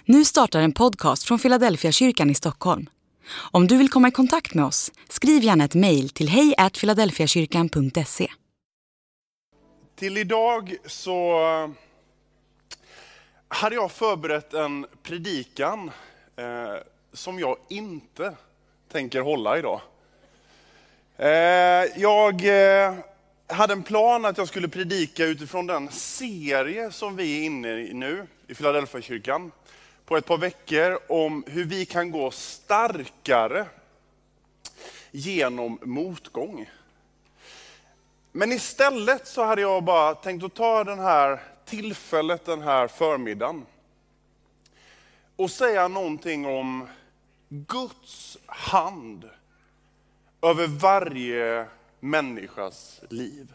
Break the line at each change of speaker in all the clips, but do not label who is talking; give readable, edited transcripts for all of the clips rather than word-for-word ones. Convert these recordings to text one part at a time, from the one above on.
Nu startar en podcast från Philadelphia kyrkan i Stockholm. Om du vill komma i kontakt med oss, skriv gärna ett mejl till hej@philadelphiakyrkan.se.
Till idag så hade jag förberett en predikan som jag inte tänker hålla idag. Jag hade en plan att jag skulle predika utifrån den serie som vi är inne i nu i Philadelphia kyrkan på ett par veckor om hur vi kan gå starkare genom motgång. Men istället så hade jag bara tänkt att ta den här tillfället den här förmiddagen och säga någonting om Guds hand över varje människas liv.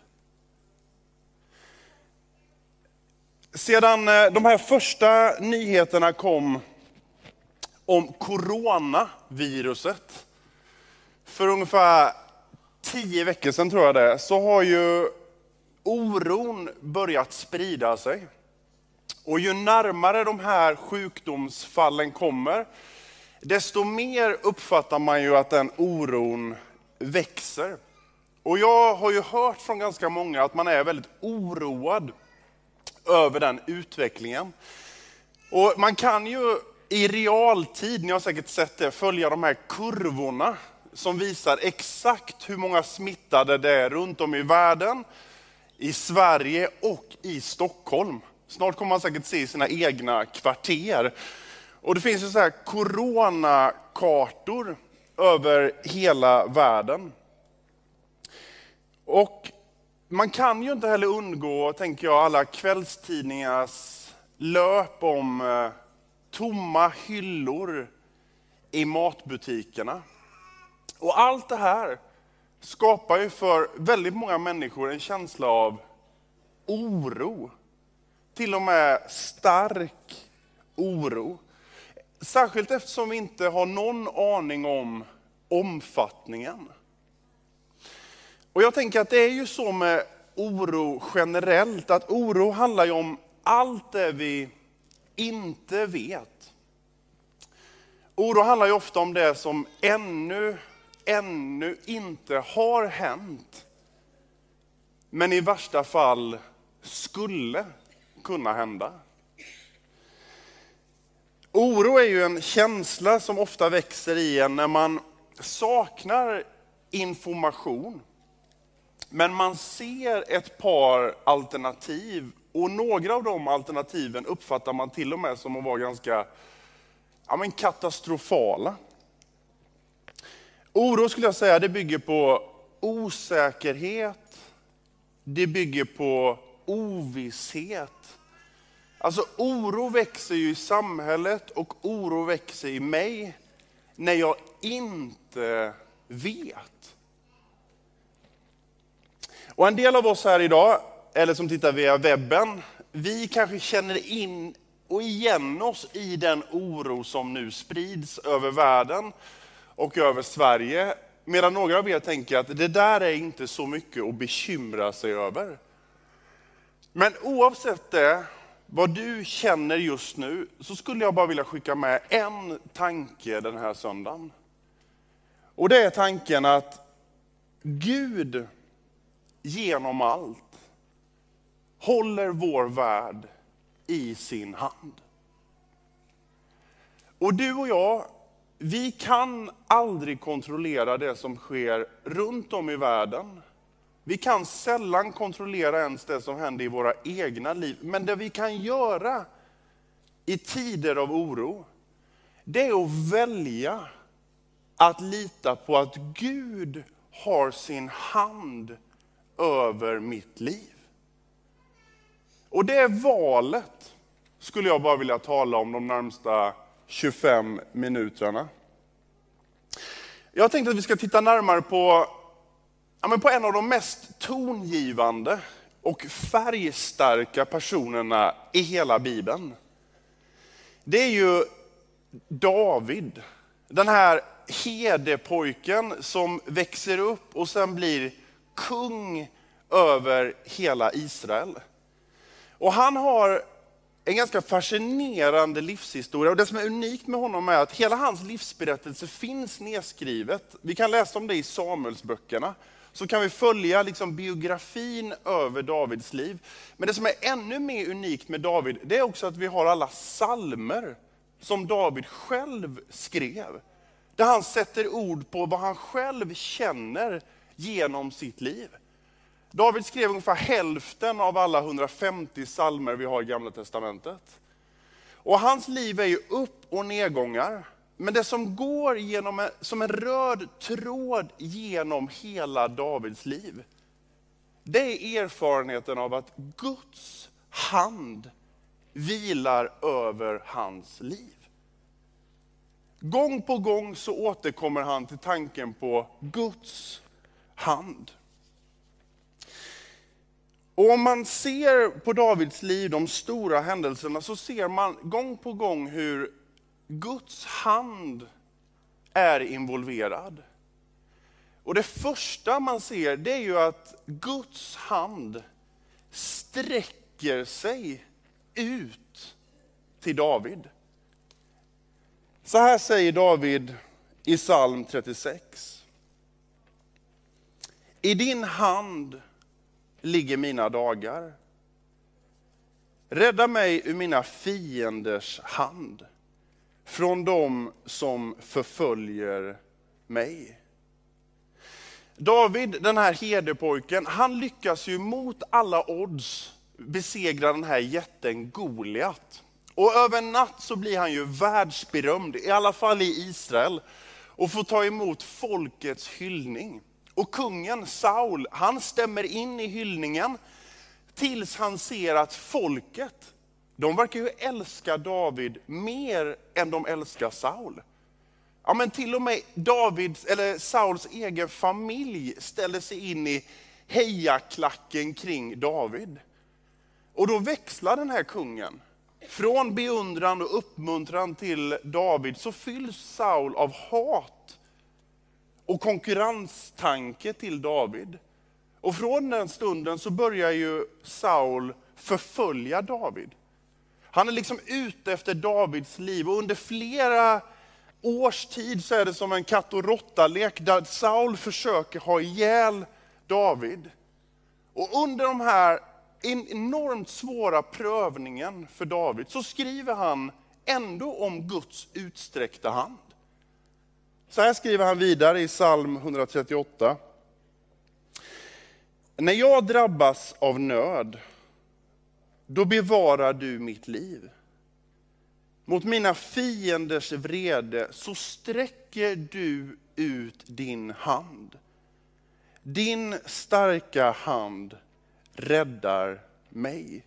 Sedan de här första nyheterna kom om coronaviruset för ungefär 10 veckor sedan tror jag det, så har ju oron börjat sprida sig. Och ju närmare de här sjukdomsfallen kommer, desto mer uppfattar man ju att den oron växer. Och jag har ju hört från ganska många att man är väldigt oroad över den utvecklingen. Och man kan ju i realtid, ni har säkert sett det, följa de här kurvorna som visar exakt hur många smittade det är runt om i världen, i Sverige och i Stockholm. Snart kommer man säkert se sina egna kvarter. Och det finns ju så här coronakartor över hela världen. Och man kan ju inte heller undgå, tänker jag, alla kvällstidningars löp om tomma hyllor i matbutikerna. Och allt det här skapar ju för väldigt många människor en känsla av oro. Till och med stark oro. Särskilt eftersom vi inte har någon aning om omfattningen. Och jag tänker att det är ju så med oro generellt, att oro handlar ju om allt det vi inte vet. Oro handlar ju ofta om det som ännu inte har hänt, men i värsta fall skulle kunna hända. Oro är ju en känsla som ofta växer i en när man saknar information. Men man ser ett par alternativ och några av de alternativen uppfattar man till och med som att vara ganska katastrofala. Oro skulle jag säga, det bygger på osäkerhet, det bygger på ovisshet. Alltså oro växer ju i samhället och oro växer i mig när jag inte vet. Och en del av oss här idag, eller som tittar via webben, vi kanske känner in och igen oss i den oro som nu sprids över världen och över Sverige. Medan några av er tänker att det där är inte så mycket att bekymra sig över. Men oavsett det, vad du känner just nu, så skulle jag bara vilja skicka med en tanke den här söndagen. Och det är tanken att Gud genom allt håller vår värld i sin hand. Och du och jag, vi kan aldrig kontrollera det som sker runt om i världen. Vi kan sällan kontrollera ens det som händer i våra egna liv. Men det vi kan göra i tider av oro, det är att välja att lita på att Gud har sin hand över mitt liv. Och det valet skulle jag bara vilja tala om de närmsta 25 minuterna. Jag tänkte att vi ska titta närmare på en av de mest tongivande och färgstarka personerna i hela Bibeln. Det är ju David, den här herdepojken som växer upp och sen blir kung över hela Israel. Och han har en ganska fascinerande livshistoria. Och det som är unikt med honom är att hela hans livsberättelse finns nedskrivet. Vi kan läsa om det i Samuelsböckerna. Så kan vi följa liksom biografin över Davids liv. Men det som är ännu mer unikt med David, det är också att vi har alla psalmer som David själv skrev. Där han sätter ord på vad han själv känner genom sitt liv. David skrev ungefär hälften av alla 150 psalmer vi har i Gamla testamentet. Och hans liv är ju upp- och nedgångar. Men det som går som en röd tråd genom hela Davids liv, det är erfarenheten av att Guds hand vilar över hans liv. Gång på gång så återkommer han till tanken på Guds hand. Och om man ser på Davids liv, de stora händelserna, så ser man gång på gång hur Guds hand är involverad. Och det första man ser, det är ju att Guds hand sträcker sig ut till David. Så här säger David i psalm 36. I din hand ligger mina dagar. Rädda mig ur mina fienders hand, från dem som förföljer mig. David, den här herdepojken, han lyckas ju mot alla odds besegra den här jätten Goliat. Och över en natt så blir han ju världsberömd, i alla fall i Israel, och får ta emot folkets hyllning. Och kungen Saul, han stämmer in i hyllningen tills han ser att folket, de verkar ju älska David mer än de älskar Saul. Ja, men till och med Sauls egen familj ställer sig in i hejaklacken kring David. Och då växlar den här kungen. Från beundran och uppmuntran till David så fylls Saul av hat och konkurrenstanke till David. Och från den stunden så börjar ju Saul förfölja David. Han är liksom ute efter Davids liv, och under flera års tid så är det som en katt och råtta-lek där Saul försöker ha ihjäl David. Och under de här enormt svåra prövningen för David så skriver han ändå om Guds utsträckta hand. Så här skriver han vidare i psalm 138. När jag drabbas av nöd, då bevarar du mitt liv. Mot mina fienders vrede så sträcker du ut din hand. Din starka hand räddar mig.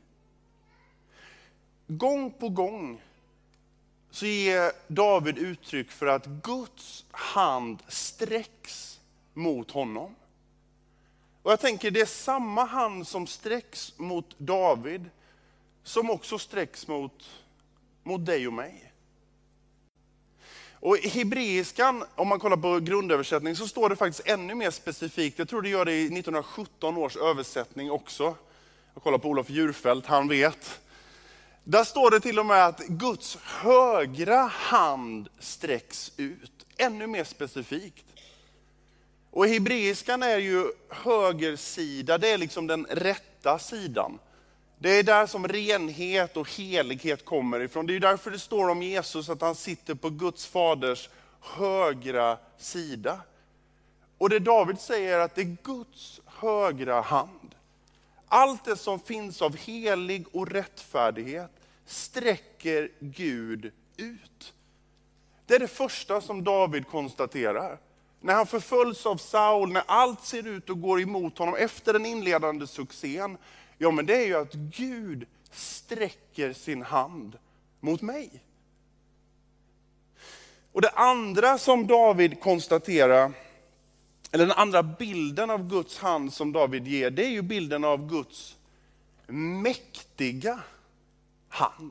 Gång på gång så ger David uttryck för att Guds hand sträcks mot honom. Och jag tänker, det är samma hand som sträcks mot David som också sträcks mot dig och mig. Och i hebreiskan, om man kollar på grundöversättning, så står det faktiskt ännu mer specifikt. Jag tror det gör det i 1917 års översättning också. Jag kollar på Olof Djurfält, han vet. Där står det till och med att Guds högra hand sträcks ut. Ännu mer specifikt. Och i hebreiskan är ju höger sida, det är liksom den rätta sidan. Det är där som renhet och helighet kommer ifrån. Det är därför det står om Jesus att han sitter på Guds faders högra sida. Och det David säger är att det är Guds högra hand. Allt det som finns av helig och rättfärdighet sträcker Gud ut. Det är det första som David konstaterar. När han förföljs av Saul, när allt ser ut att gå emot honom efter den inledande succén, ja, men det är ju att Gud sträcker sin hand mot mig. Och det andra som David konstaterar, eller den andra bilden av Guds hand som David ger, det är ju bilden av Guds mäktiga hand.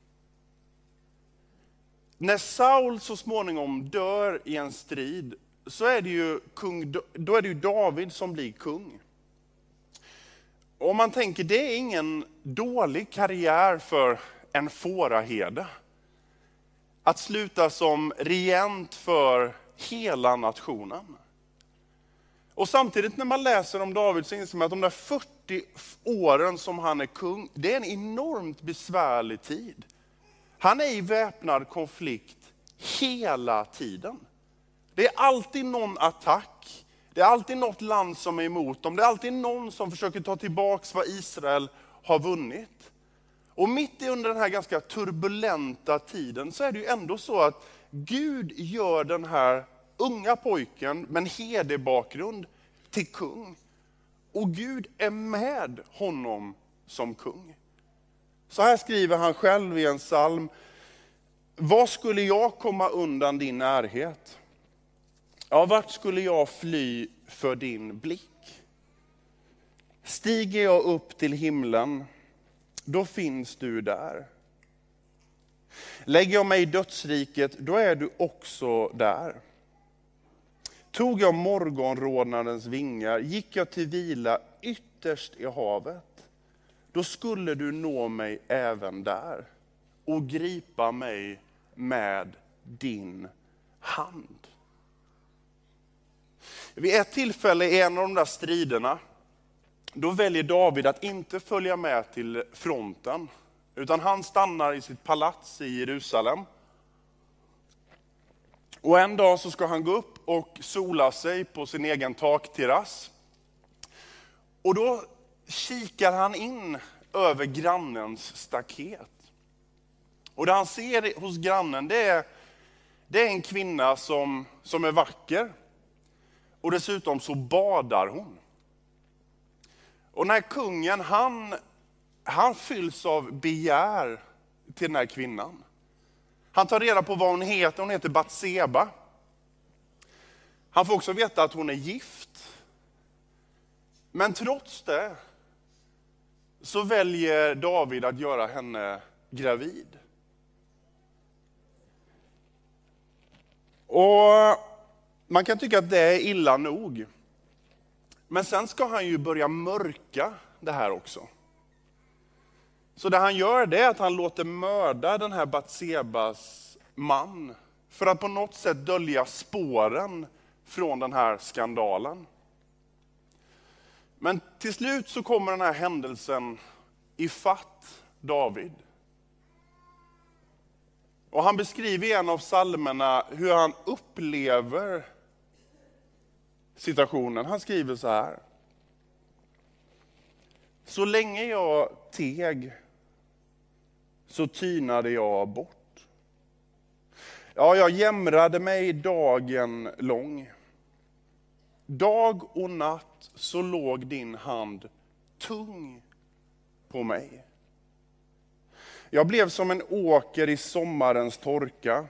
När Saul så småningom dör i en strid, så är det ju då är det ju David som blir kung. Och om man tänker, det är ingen dålig karriär för en fåraherde. Att sluta som regent för hela nationen. Och samtidigt när man läser om David så inser man att de där 40 åren som han är kung, det är en enormt besvärlig tid. Han är i väpnad konflikt hela tiden. Det är alltid någon attack. Det är alltid något land som är emot dem. Det är alltid någon som försöker ta tillbaka vad Israel har vunnit. Och mitt under den här ganska turbulenta tiden så är det ju ändå så att Gud gör den här unga pojken med en herdebakgrund till kung. Och Gud är med honom som kung. Så här skriver han själv i en psalm. Vad skulle jag komma undan din närhet? Ja, vart skulle jag fly för din blick? Stiger jag upp till himlen, då finns du där. Lägger jag mig i dödsriket, då är du också där. Tog jag morgonrodnadens vingar, gick jag till vila ytterst i havet, då skulle du nå mig även där och gripa mig med din hand. Vid ett tillfälle i en av de där striderna, då väljer David att inte följa med till fronten, utan han stannar i sitt palats i Jerusalem. Och en dag så ska han gå upp och sola sig på sin egen takterrass. Och då kikar han in över grannens staket. Och det han ser hos grannen, det är en kvinna som är vacker. Och dessutom så badar hon. Och den här kungen, han fylls av begär till den här kvinnan. Han tar reda på vad hon heter Batseba. Han får också veta att hon är gift. Men trots det så väljer David att göra henne gravid. Och man kan tycka att det är illa nog. Men sen ska han ju börja mörka det här också. Så det han gör, det är att han låter mörda den här Batsebas man. För att på något sätt dölja spåren från den här skandalen. Men till slut så kommer den här händelsen ifatt David. Och han beskriver i en av psalmerna hur han upplever situationen. Han skriver så här. Så länge jag teg så tynade jag bort. Ja, jag jämrade mig dagen lång. Dag och natt så låg din hand tung på mig. Jag blev som en åker i sommarens torka.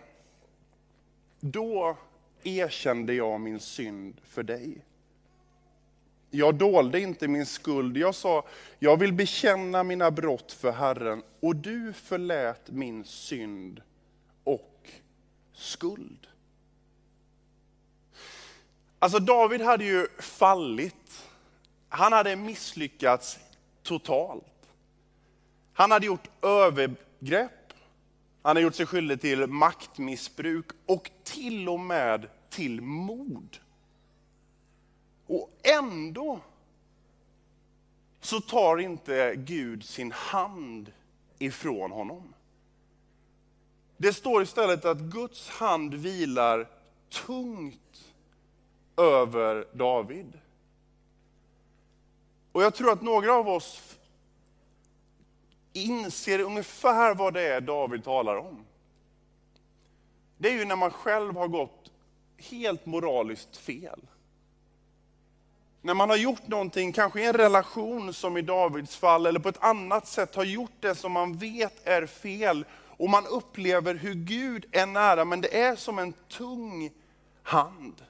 Då erkände jag min synd för dig. Jag dolde inte min skuld. Jag sa, jag vill bekänna mina brott för Herren. Och du förlät min synd och skuld. Alltså David hade ju fallit. Han hade misslyckats totalt. Han hade gjort övergrepp. Han hade gjort sig skyldig till maktmissbruk och till och med till mord. Och ändå så tar inte Gud sin hand ifrån honom. Det står istället att Guds hand vilar tungt över David. Och jag tror att några av oss inser ungefär vad det är David talar om. Det är ju när man själv har gått helt moraliskt fel. När man har gjort någonting, kanske i en relation som i Davids fall, eller på ett annat sätt har gjort det som man vet är fel. Och man upplever hur Gud är nära, men det är som en tung hand.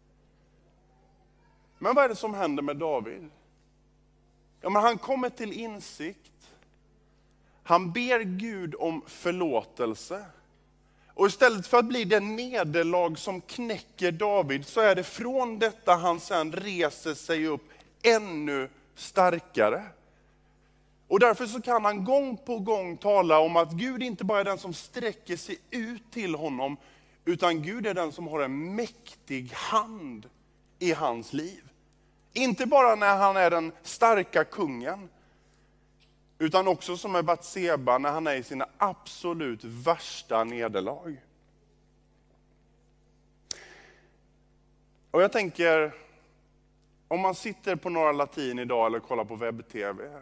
Men vad är det som händer med David? Ja, men han kommer till insikt. Han ber Gud om förlåtelse. Och istället för att bli det nederlag som knäcker David, så är det från detta han sen reser sig upp ännu starkare. Och därför så kan han gång på gång tala om att Gud inte bara är den som sträcker sig ut till honom, utan Gud är den som har en mäktig hand i hans liv. Inte bara när han är den starka kungen, utan också som med Batseba när han är i sina absolut värsta nederlag. Och jag tänker, om man sitter på Norra Latin idag eller kollar på webb-tv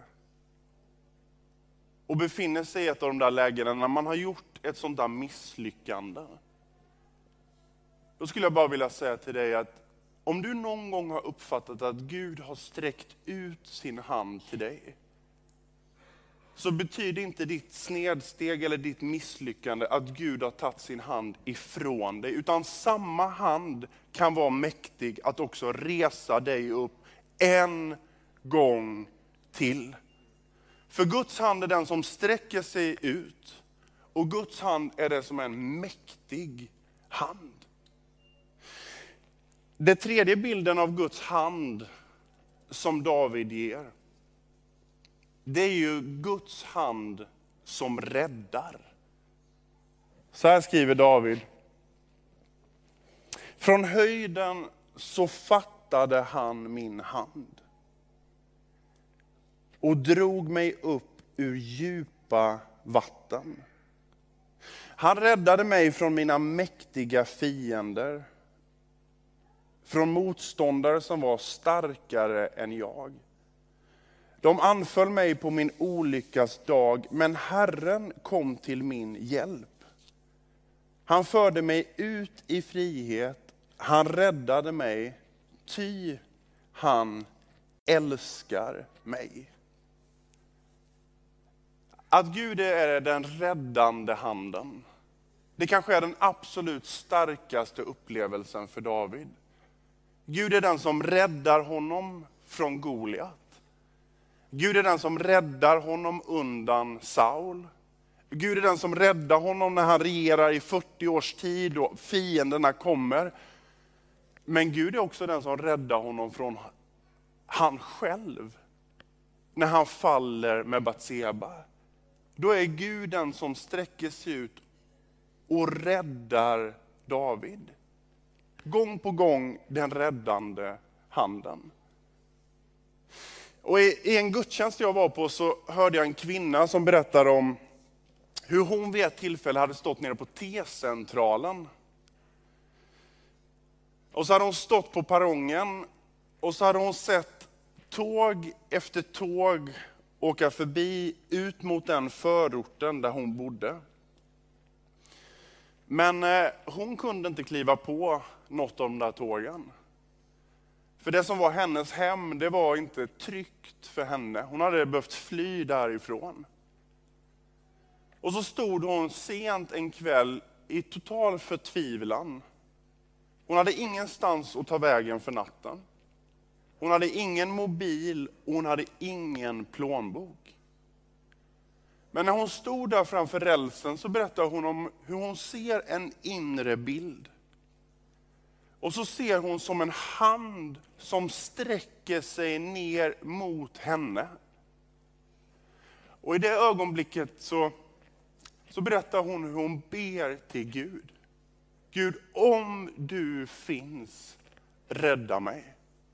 och befinner sig i ett av de där lägena när man har gjort ett sånt där misslyckande. Då skulle jag bara vilja säga till dig att om du någon gång har uppfattat att Gud har sträckt ut sin hand till dig, så betyder inte ditt snedsteg eller ditt misslyckande att Gud har tagit sin hand ifrån dig. Utan samma hand kan vara mäktig att också resa dig upp en gång till. För Guds hand är den som sträcker sig ut. Och Guds hand är det som är en mäktig hand. Den tredje bilden av Guds hand som David ger, det är ju Guds hand som räddar. Så här skriver David. Från höjden så fattade han min hand och drog mig upp ur djupa vatten. Han räddade mig från mina mäktiga fiender, från motståndare som var starkare än jag. De anföll mig på min olyckas dag, men Herren kom till min hjälp. Han förde mig ut i frihet, han räddade mig, ty han älskar mig. Att Gud är den räddande handen, det kanske är den absolut starkaste upplevelsen för David. Gud är den som räddar honom från Goliat. Gud är den som räddar honom undan Saul. Gud är den som räddar honom när han regerar i 40 års tid och fienderna kommer. Men Gud är också den som räddar honom från han själv. När han faller med Batseba. Då är Gud den som sträcker sig ut och räddar David. Gång på gång den räddande handen. Och i en gudstjänst jag var på så hörde jag en kvinna som berättade om hur hon vid ett tillfälle hade stått nere på T-centralen. Och så hade hon stått på perrongen och så hade hon sett tåg efter tåg åka förbi ut mot den förorten där hon bodde. Men hon kunde inte kliva på något av de där tågen. För det som var hennes hem, det var inte tryggt för henne. Hon hade behövt fly därifrån. Och så stod hon sent en kväll i total förtvivlan. Hon hade ingenstans att ta vägen för natten. Hon hade ingen mobil och hon hade ingen plånbok. Men när hon stod där framför rälsen så berättade hon om hur hon ser en inre bild. Och så ser hon som en hand som sträcker sig ner mot henne. Och i det ögonblicket så berättar hon hur hon ber till Gud. Gud, om du finns, rädda mig.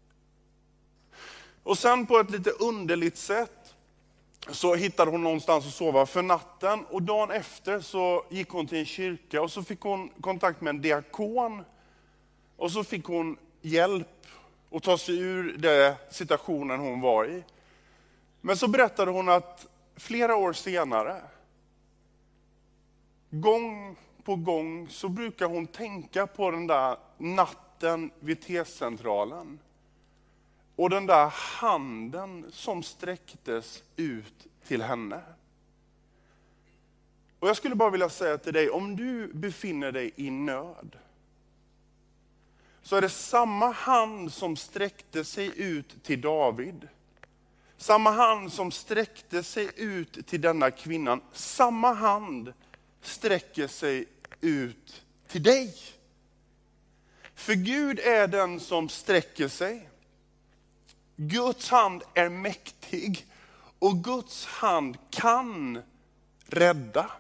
Och sen på ett lite underligt sätt så hittade hon någonstans att sova för natten. Och dagen efter så gick hon till en kyrka och så fick hon kontakt med en diakon. Och så fick hon hjälp att ta sig ur den situationen hon var i. Men så berättade hon att flera år senare, gång på gång så brukar hon tänka på den där natten vid T-centralen. Och den där handen som sträcktes ut till henne. Och jag skulle bara vilja säga till dig, om du befinner dig i nöd, så är det samma hand som sträckte sig ut till David. Samma hand som sträckte sig ut till denna kvinnan. Samma hand sträcker sig ut till dig. För Gud är den som sträcker sig. Guds hand är mäktig Och Guds hand kan rädda.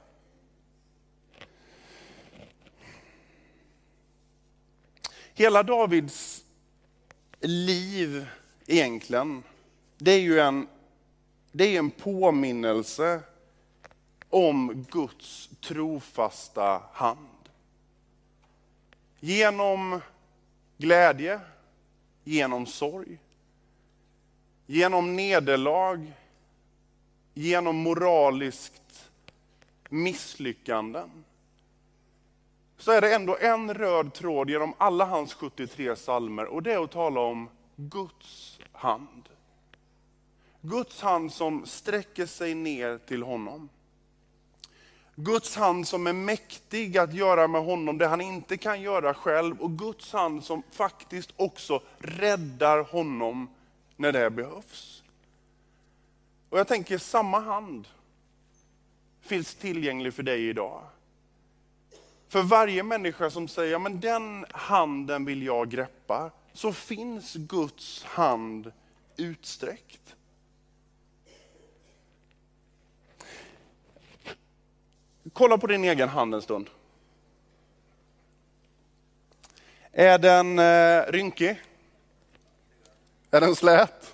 Hela Davids liv egentligen, det är en påminnelse om Guds trofasta hand. Genom glädje, genom sorg, genom nederlag, genom moraliskt misslyckanden, så är det ändå en röd tråd genom alla hans 73 psalmer, och det är att tala om Guds hand. Guds hand som sträcker sig ner till honom. Guds hand som är mäktig att göra med honom det han inte kan göra själv, och Guds hand som faktiskt också räddar honom när det behövs. Och jag tänker, samma hand finns tillgänglig för dig idag. För varje människa som säger, ja, men den handen vill jag greppa, så finns Guds hand utsträckt. Kolla på din egen hand en stund. Är den rynkig? Är den slät?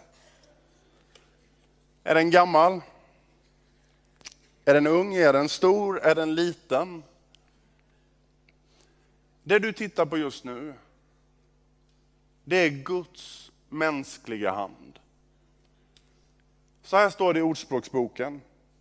Är den gammal? Är den ung? Är den stor? Är den liten? Det du tittar på just nu, det är Guds mänskliga hand. Så här står det i Ordspråksboken.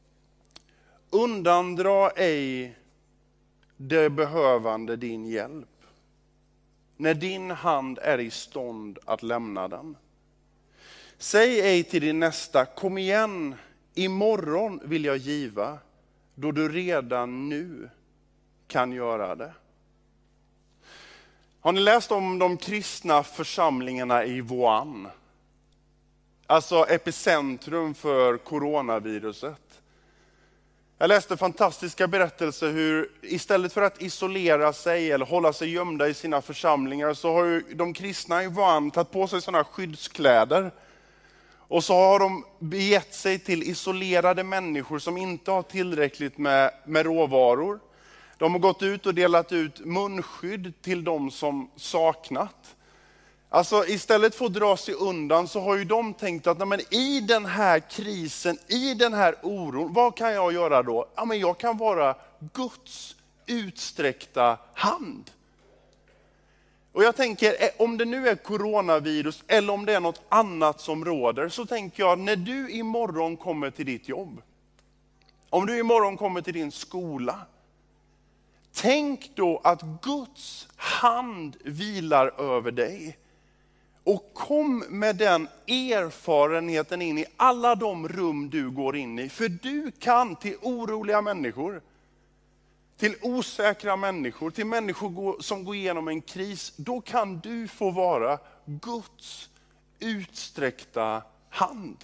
Undandra ej det behövande din hjälp, när din hand är i stånd att lämna den. Säg ej till din nästa, kom igen, imorgon vill jag giva, då du redan nu kan göra det. Har ni läst om de kristna församlingarna i Wuhan? Alltså epicentrum för coronaviruset. Jag läste fantastiska berättelser hur istället för att isolera sig eller hålla sig gömda i sina församlingar, så har ju de kristna i Wuhan tagit på sig sådana skyddskläder. Och så har de begett sig till isolerade människor som inte har tillräckligt med råvaror. De har gått ut och delat ut munskydd till de som saknat. Alltså istället för att dra sig undan, så har ju de tänkt att nej, men i den här krisen, i den här oron, vad kan jag göra då? Ja, men jag kan vara Guds utsträckta hand. Och jag tänker, om det nu är coronavirus eller om det är något annat som råder, så tänker jag, när du imorgon kommer till ditt jobb, om du imorgon kommer till din skola, tänk då att Guds hand vilar över dig. Och kom med den erfarenheten in i alla de rum du går in i. För du kan till oroliga människor, till osäkra människor, till människor som går igenom en kris, då kan du få vara Guds utsträckta hand.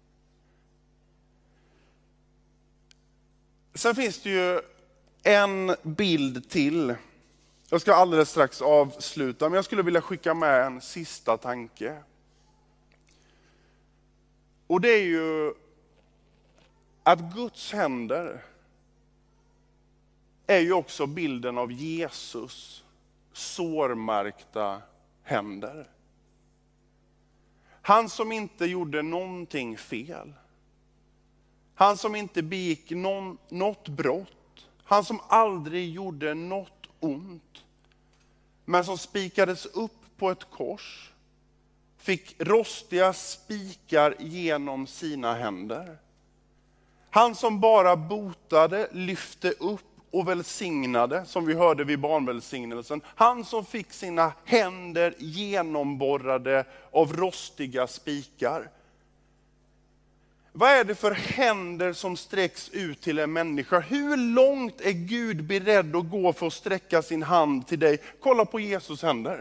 Sen finns det ju en bild till. Jag ska alldeles strax avsluta, men jag skulle vilja skicka med en sista tanke. Och det är ju att Guds händer är ju också bilden av Jesus sårmärkta händer. Han som inte gjorde någonting fel. Han som inte begick något brott. Han som aldrig gjorde något ont. Men som spikades upp på ett kors. Fick rostiga spikar genom sina händer. Han som bara botade, lyfte upp och välsignade, som vi hörde vid barnvälsignelsen. Han som fick sina händer genomborrade av rostiga spikar. Vad är det för händer som sträcks ut till en människa? Hur långt är Gud beredd att gå för att sträcka sin hand till dig? Kolla på Jesus händer.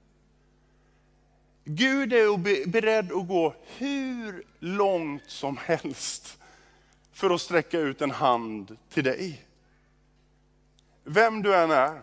Gud är beredd att gå hur långt som helst för att sträcka ut en hand till dig. Vem du än är,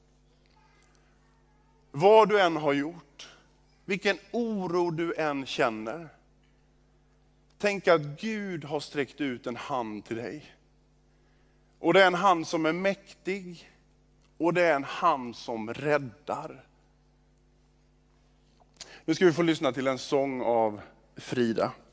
vad du än har gjort, vilken oro du än känner. tänka att Gud har sträckt ut en hand till dig. Och det är en hand som är mäktig och det är en hand som räddar. Nu ska vi få lyssna till en sång av Frida.